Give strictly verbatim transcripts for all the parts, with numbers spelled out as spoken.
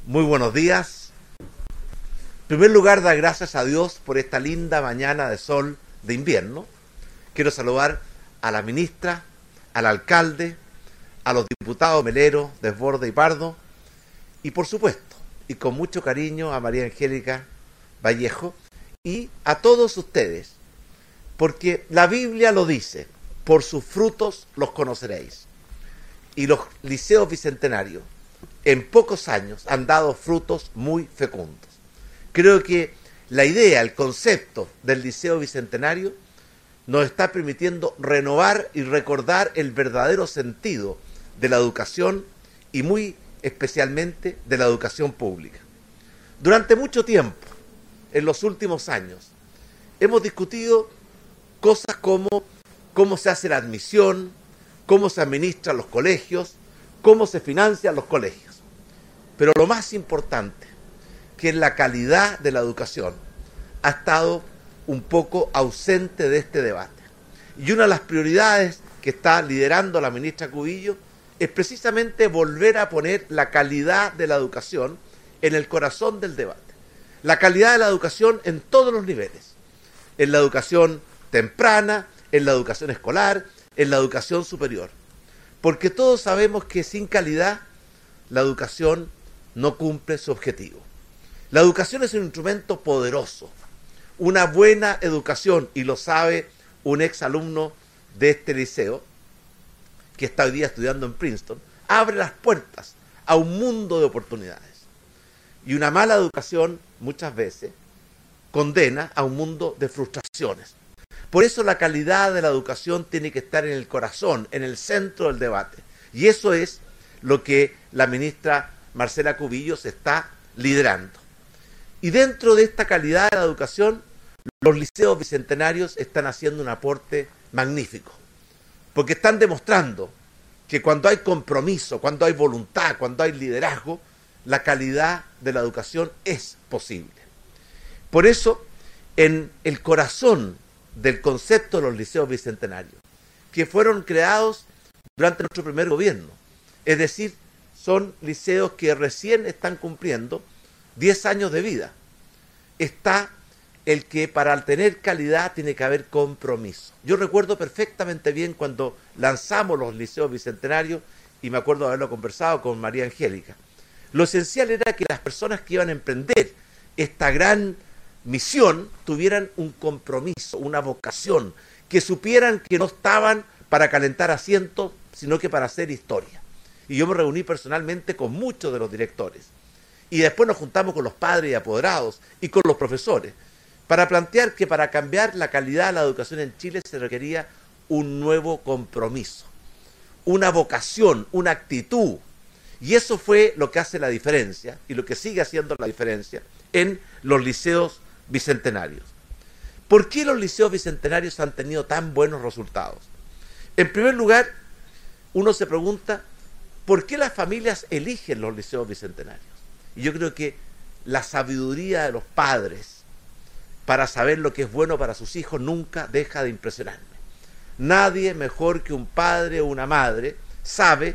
Muy buenos días. En primer lugar, dar gracias a Dios por esta linda mañana de sol de invierno. Quiero saludar a la ministra, al alcalde, a los diputados Melero, Desborde y Pardo, y por supuesto, y con mucho cariño, a María Angélica Vallejo, y a todos ustedes, porque la Biblia lo dice: por sus frutos los conoceréis. Y los liceos bicentenarios en pocos años han dado frutos muy fecundos. Creo que la idea, el concepto del liceo bicentenario nos está permitiendo renovar y recordar el verdadero sentido de la educación y muy especialmente de la educación pública. Durante mucho tiempo, en los últimos años, hemos discutido cosas como cómo se hace la admisión, cómo se administran los colegios, cómo se financian los colegios. Pero lo más importante, que la calidad de la educación ha estado un poco ausente de este debate. Y una de las prioridades que está liderando la ministra Cubillos es precisamente volver a poner la calidad de la educación en el corazón del debate. La calidad de la educación en todos los niveles. En la educación temprana, en la educación escolar, en la educación superior. Porque todos sabemos que sin calidad la educación no cumple su objetivo. La educación es un instrumento poderoso. Una buena educación, y lo sabe un ex alumno de este liceo, que está hoy día estudiando en Princeton, abre las puertas a un mundo de oportunidades. Y una mala educación, muchas veces, condena a un mundo de frustraciones. Por eso la calidad de la educación tiene que estar en el corazón, en el centro del debate. Y eso es lo que la ministra Marcela Cubillos está liderando. Y dentro de esta calidad de la educación, los liceos bicentenarios están haciendo un aporte magnífico. Porque están demostrando que cuando hay compromiso, cuando hay voluntad, cuando hay liderazgo, la calidad de la educación es posible. Por eso, en el corazón del concepto de los liceos bicentenarios, que fueron creados durante nuestro primer gobierno, es decir, son liceos que recién están cumpliendo diez años de vida, está el que para tener calidad tiene que haber compromiso. Yo recuerdo perfectamente bien cuando lanzamos los liceos bicentenarios, y me acuerdo de haberlo conversado con María Angélica. Lo esencial era que las personas que iban a emprender esta gran misión tuvieran un compromiso, una vocación, que supieran que no estaban para calentar asientos, sino que para hacer historia. Y yo me reuní personalmente con muchos de los directores. Y después nos juntamos con los padres y apoderados y con los profesores para plantear que para cambiar la calidad de la educación en Chile se requería un nuevo compromiso, una vocación, una actitud. Y eso fue lo que hace la diferencia y lo que sigue haciendo la diferencia en los liceos bicentenarios. ¿Por qué los liceos bicentenarios han tenido tan buenos resultados? En primer lugar, uno se pregunta, ¿por qué las familias eligen los liceos bicentenarios? Y yo creo que la sabiduría de los padres para saber lo que es bueno para sus hijos nunca deja de impresionarme. Nadie mejor que un padre o una madre sabe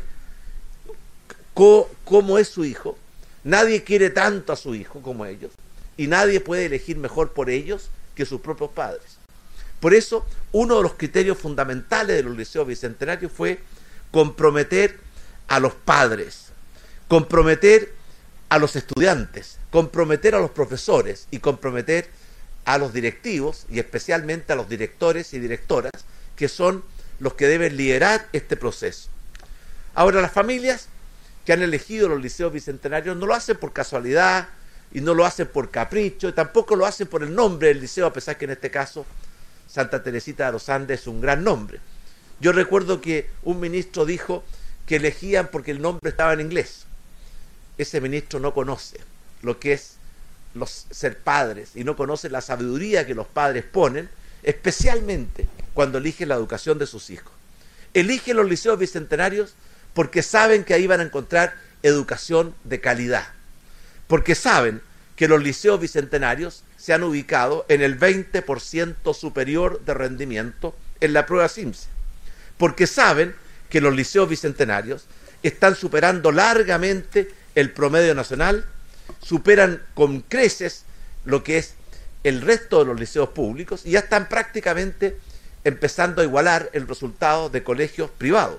co- cómo es su hijo. Nadie quiere tanto a su hijo como ellos. Y nadie puede elegir mejor por ellos que sus propios padres. Por eso, uno de los criterios fundamentales de los liceos bicentenarios fue comprometer a los padres, comprometer a los estudiantes, comprometer a los profesores y comprometer a los directivos y especialmente a los directores y directoras, que son los que deben liderar este proceso. Ahora, las familias que han elegido los liceos bicentenarios no lo hacen por casualidad y no lo hacen por capricho y tampoco lo hacen por el nombre del liceo, a pesar que en este caso Santa Teresita de los Andes es un gran nombre. Yo recuerdo que un ministro dijo que elegían porque el nombre estaba en inglés. Ese ministro no conoce lo que es los, ser padres y no conoce la sabiduría que los padres ponen, especialmente cuando eligen la educación de sus hijos. Eligen los liceos bicentenarios porque saben que ahí van a encontrar educación de calidad, porque saben que los liceos bicentenarios se han ubicado en el veinte por ciento superior de rendimiento en la prueba SIMSE, porque saben que los liceos bicentenarios están superando largamente el promedio nacional superan con creces lo que es el resto de los liceos públicos y ya están prácticamente empezando a igualar el resultado de colegios privados.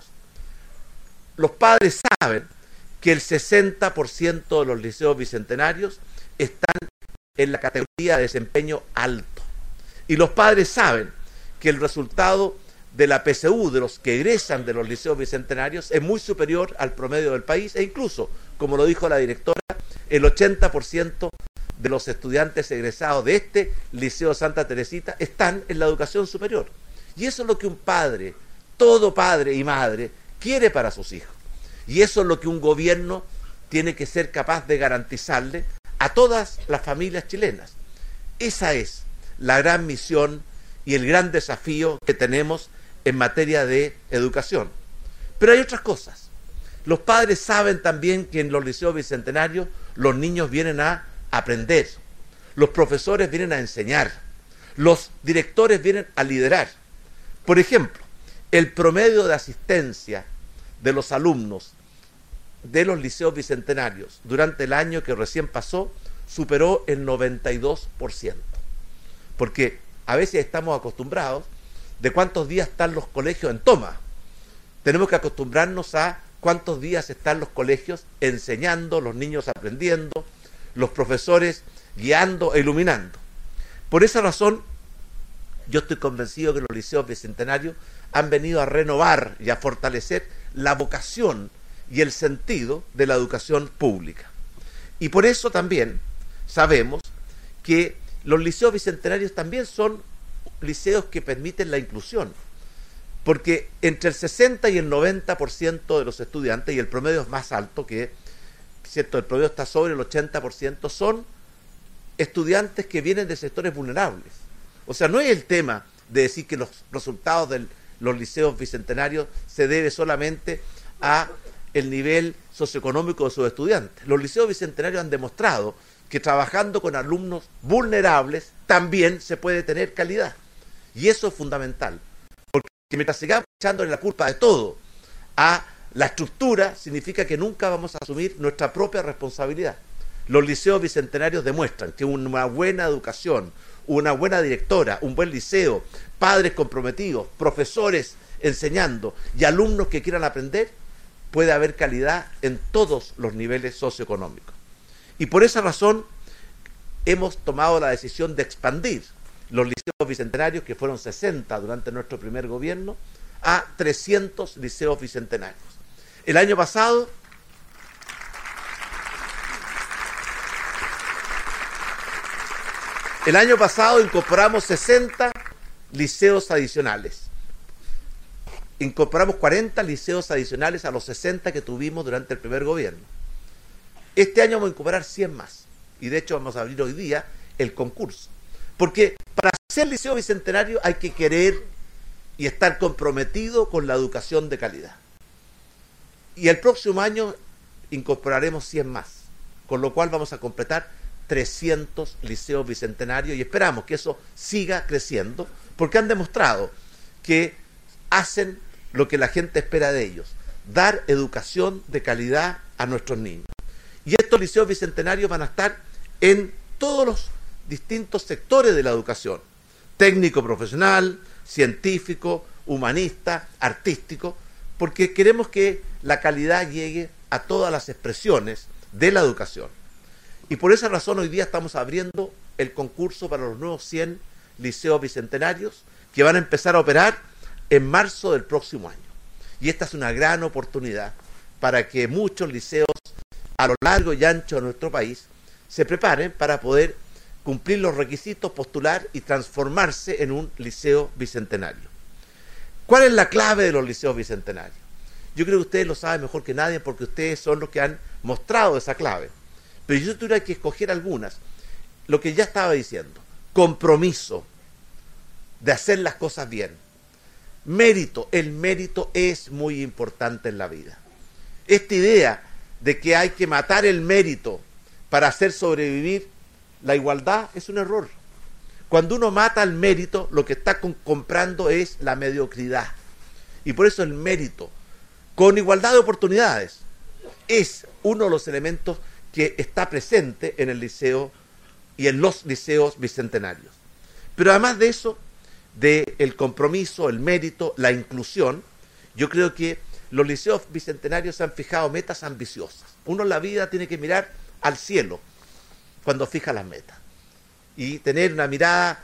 Los padres saben que el sesenta por ciento de los liceos bicentenarios están en la categoría de desempeño alto. Y los padres saben que el resultado de la P S U, de los que egresan de los liceos bicentenarios, es muy superior al promedio del país e incluso, como lo dijo la directora, el ochenta por ciento de los estudiantes egresados de este Liceo Santa Teresita están en la educación superior. Y eso es lo que un padre, todo padre y madre, quiere para sus hijos. Y eso es lo que un gobierno tiene que ser capaz de garantizarle a todas las familias chilenas. Esa es la gran misión y el gran desafío que tenemos en materia de educación. Pero hay otras cosas. Los padres saben también que en los liceos bicentenarios los niños vienen a aprender, los profesores vienen a enseñar, los directores vienen a liderar. Por ejemplo, el promedio de asistencia de los alumnos de los liceos bicentenarios durante el año que recién pasó superó el noventa y dos por ciento. Porque a veces estamos acostumbrados de cuántos días están los colegios en toma. Tenemos que acostumbrarnos a cuántos días están los colegios enseñando, los niños aprendiendo, los profesores guiando e iluminando. Por esa razón, yo estoy convencido que los liceos bicentenarios han venido a renovar y a fortalecer la vocación y el sentido de la educación pública. Y por eso también sabemos que los liceos bicentenarios también son liceos que permiten la inclusión, porque entre el sesenta y el noventa por ciento de los estudiantes, y el promedio es más alto que, ¿cierto?, el promedio está sobre el ochenta por ciento, son estudiantes que vienen de sectores vulnerables. O sea, no es el tema de decir que los resultados de los liceos bicentenarios se debe solamente a el nivel socioeconómico de sus estudiantes. Los liceos bicentenarios han demostrado que trabajando con alumnos vulnerables también se puede tener calidad. Y eso es fundamental. Porque mientras sigamos echándole la culpa de todo a la estructura, significa que nunca vamos a asumir nuestra propia responsabilidad. Los liceos bicentenarios demuestran que una buena educación, una buena directora, un buen liceo, padres comprometidos, profesores enseñando y alumnos que quieran aprender, puede haber calidad en todos los niveles socioeconómicos. Y por esa razón hemos tomado la decisión de expandir los liceos bicentenarios, que fueron sesenta durante nuestro primer gobierno, a trescientos liceos bicentenarios. El año pasado el año pasado incorporamos sesenta liceos adicionales. Incorporamos cuarenta liceos adicionales a los sesenta que tuvimos durante el primer gobierno. Este año vamos a incorporar cien más. Y de hecho vamos a abrir hoy día el concurso. Porque para ser liceo bicentenario hay que querer y estar comprometido con la educación de calidad. Y el próximo año incorporaremos cien más. Con lo cual vamos a completar trescientos liceos bicentenarios y esperamos que eso siga creciendo porque han demostrado que hacen lo que la gente espera de ellos, dar educación de calidad a nuestros niños. Y estos liceos bicentenarios van a estar en todos los distintos sectores de la educación, técnico profesional, científico, humanista, artístico, porque queremos que la calidad llegue a todas las expresiones de la educación. Y por esa razón hoy día estamos abriendo el concurso para los nuevos cien liceos bicentenarios que van a empezar a operar en marzo del próximo año. Y esta es una gran oportunidad para que muchos liceos a lo largo y ancho de nuestro país se preparen para poder cumplir los requisitos, postular y transformarse en un liceo bicentenario. ¿Cuál es la clave de los liceos bicentenarios? Yo creo que ustedes lo saben mejor que nadie porque ustedes son los que han mostrado esa clave. Pero yo tuviera que escoger algunas. Lo que ya estaba diciendo, compromiso de hacer las cosas bien. Mérito, el mérito es muy importante en la vida. Esta idea de que hay que matar el mérito para hacer sobrevivir la igualdad es un error. Cuando uno mata el mérito, lo que está comprando es la mediocridad. Y por eso el mérito, con igualdad de oportunidades, es uno de los elementos que está presente en el liceo y en los liceos bicentenarios. Pero además de eso, del compromiso, el mérito, la inclusión, yo creo que los liceos bicentenarios se han fijado metas ambiciosas. Uno en la vida tiene que mirar al cielo cuando fija las metas y tener una mirada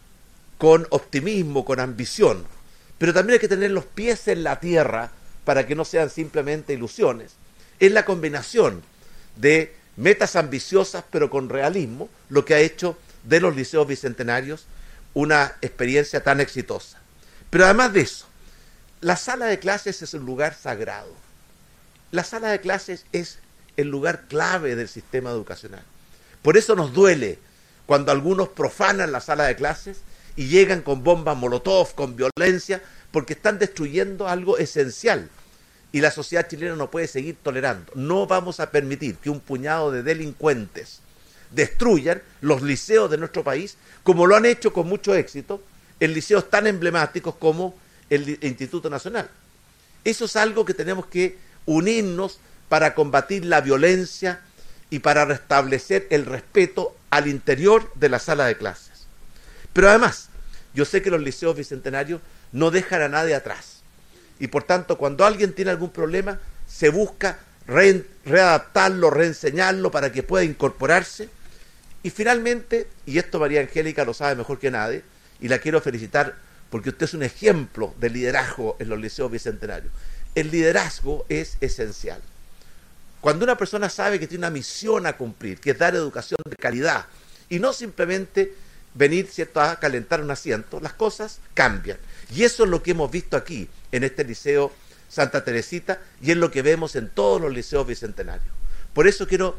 con optimismo, con ambición, pero también hay que tener los pies en la tierra para que no sean simplemente ilusiones. Es la combinación de metas ambiciosas pero con realismo lo que ha hecho de los liceos bicentenarios una experiencia tan exitosa. Pero además de eso, la sala de clases es un lugar sagrado. La sala de clases es el lugar clave del sistema educacional. Por eso nos duele cuando algunos profanan la sala de clases y llegan con bombas molotov, con violencia, porque están destruyendo algo esencial. Y la sociedad chilena no puede seguir tolerando. No vamos a permitir que un puñado de delincuentes destruyan los liceos de nuestro país, como lo han hecho con mucho éxito en liceos tan emblemáticos como el Instituto Nacional. Eso es algo que tenemos que unirnos para combatir la violencia y para restablecer el respeto al interior de la sala de clases. Pero además, yo sé que los liceos bicentenarios no dejan a nadie atrás. Y por tanto, cuando alguien tiene algún problema, se busca re readaptarlo, reenseñarlo para que pueda incorporarse. Y finalmente, y esto María Angélica lo sabe mejor que nadie, y la quiero felicitar porque usted es un ejemplo de liderazgo en los liceos bicentenarios. El liderazgo es esencial. Cuando una persona sabe que tiene una misión a cumplir, que es dar educación de calidad, y no simplemente venir, ¿cierto?, a calentar un asiento, las cosas cambian. Y eso es lo que hemos visto aquí, en este Liceo Santa Teresita, y es lo que vemos en todos los liceos bicentenarios. Por eso quiero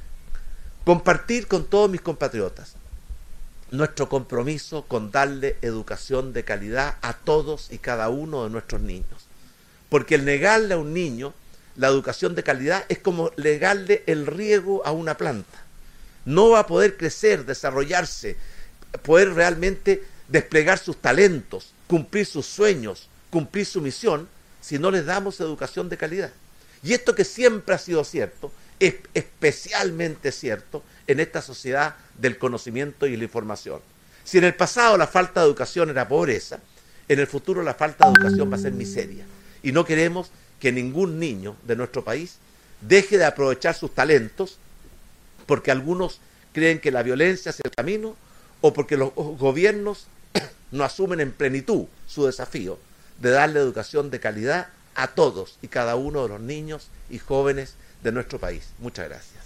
compartir con todos mis compatriotas nuestro compromiso con darle educación de calidad a todos y cada uno de nuestros niños. Porque el negarle a un niño la educación de calidad es como negarle el riego a una planta. No va a poder crecer, desarrollarse, poder realmente desplegar sus talentos, cumplir sus sueños, cumplir su misión, si no les damos educación de calidad. Y esto que siempre ha sido cierto, es especialmente cierto en esta sociedad del conocimiento y la información. Si en el pasado la falta de educación era pobreza, en el futuro la falta de educación va a ser miseria. Y no queremos que ningún niño de nuestro país deje de aprovechar sus talentos porque algunos creen que la violencia es el camino o porque los gobiernos no asumen en plenitud su desafío de darle educación de calidad a todos y cada uno de los niños y jóvenes de nuestro país. Muchas gracias.